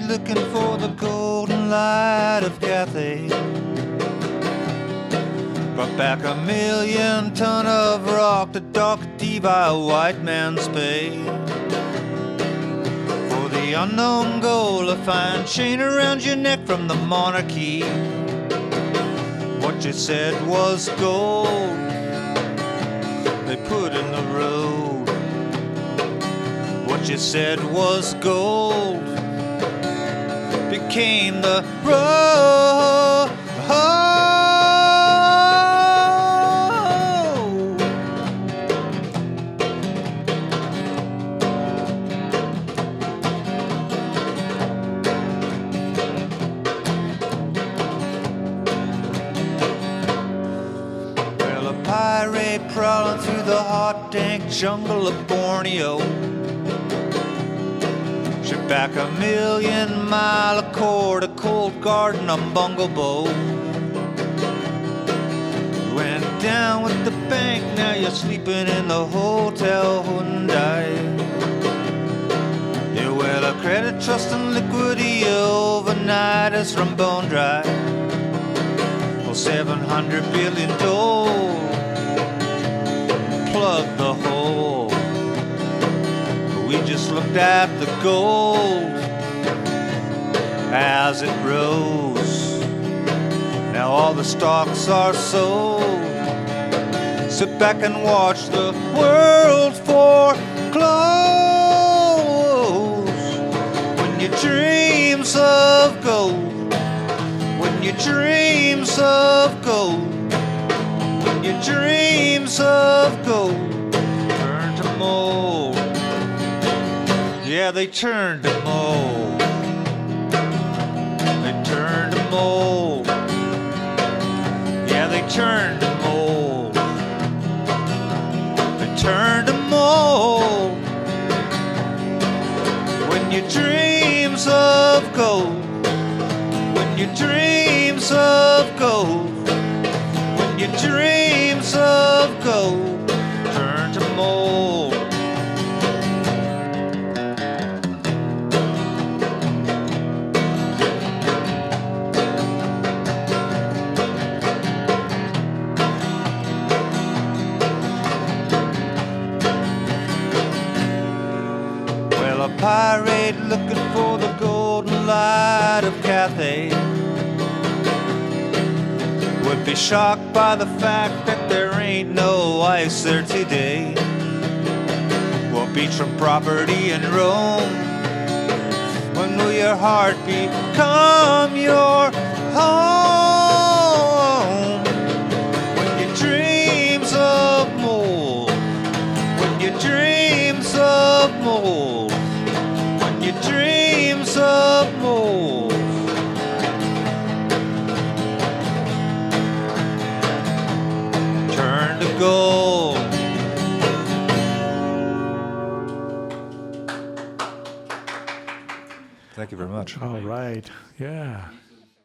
looking for the golden light of Cathay. Brought back 1,000,000 ton of rock to Doherty by a white man's pay. For the unknown goal, a fine chain around your neck from the monarchy. What you said was gold, they put in the road. What you said was gold became the road. Well, a pirate prowling through the hot, dank jungle of Borneo. Shipped back 1,000,000-mile accord, a cold garden on Bungle Bow. Went down with the bank, now you're sleeping in the Hotel Hyundai. Yeah, well, a credit trust and liquidity overnight is from bone dry. Well, 700 billion toll, plug the hole. We just looked at the gold as it rose. Now all the stocks are sold. Sit back and watch the world foreclose. When your dreams of gold, when your dreams of gold, when your dreams of gold turn to mold. Yeah, they turned to mold. They turned to mold. Yeah, they turned to mold. They turned to mold. When your dreams of gold, when your dreams of gold, when your dreams of gold turn to mold. Pirate looking for the golden light of Cathay would be shocked by the fact that there ain't no ice there today. Well, beachfront property in Rome, when will your heart become your home? When your dreams of mold, when your dreams of mold, your dreams of mold turn to gold. Thank you very much. All right. Yeah.